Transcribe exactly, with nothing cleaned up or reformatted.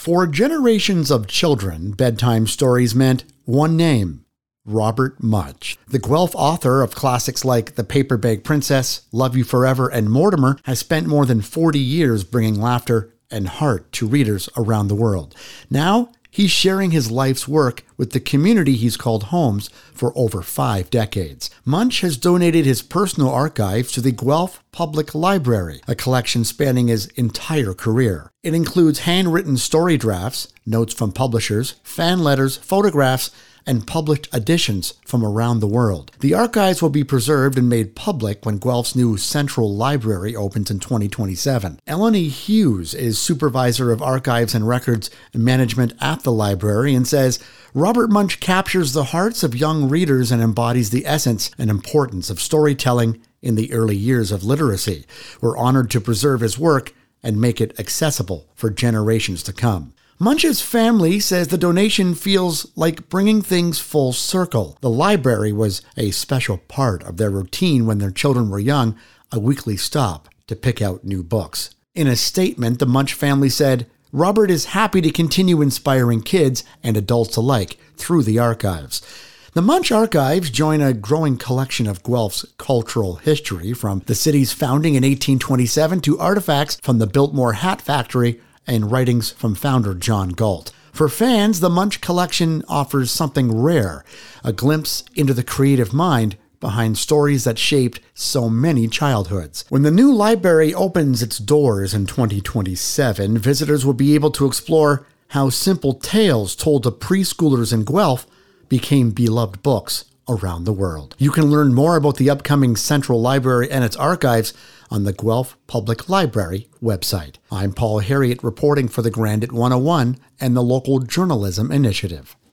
For generations of children, bedtime stories meant one name: Robert Munsch. The Guelph author of classics like The Paper Bag Princess, Love You Forever, and Mortimer has spent more than forty years bringing laughter and heart to readers around the world. Now, he's sharing his life's work with the community he's called home for over five decades. Munsch has donated his personal archives to the Guelph Public Library, a collection spanning his entire career. It includes handwritten story drafts, notes from publishers, fan letters, photographs, and published editions from around the world. The archives will be preserved and made public when Guelph's new Central Library opens in twenty twenty-seven. Eleni Hughes is Supervisor of Archives and Records Management at the library and says, Robert Munsch captures the hearts of young readers and embodies the essence and importance of storytelling in the early years of literacy. We're honored to preserve his work and make it accessible for generations to come. Munsch's family says the donation feels like bringing things full circle. The library was a special part of their routine when their children were young, a weekly stop to pick out new books. In a statement, the Munsch family said, Robert is happy to continue inspiring kids and adults alike through the archives. The Munsch Archives join a growing collection of Guelph's cultural history, from the city's founding in eighteen twenty-seven to artifacts from the Biltmore Hat Factory and writings from founder John Galt. For fans, the Munsch collection offers something rare, a glimpse into the creative mind behind stories that shaped so many childhoods. When the new library opens its doors in twenty twenty-seven, visitors will be able to explore how simple tales told to preschoolers in Guelph became beloved books around the world. You can learn more about the upcoming Central Library and its archives on the Guelph Public Library website. I'm Paul Harriet reporting for the Grandit one oh one and the Local Journalism Initiative.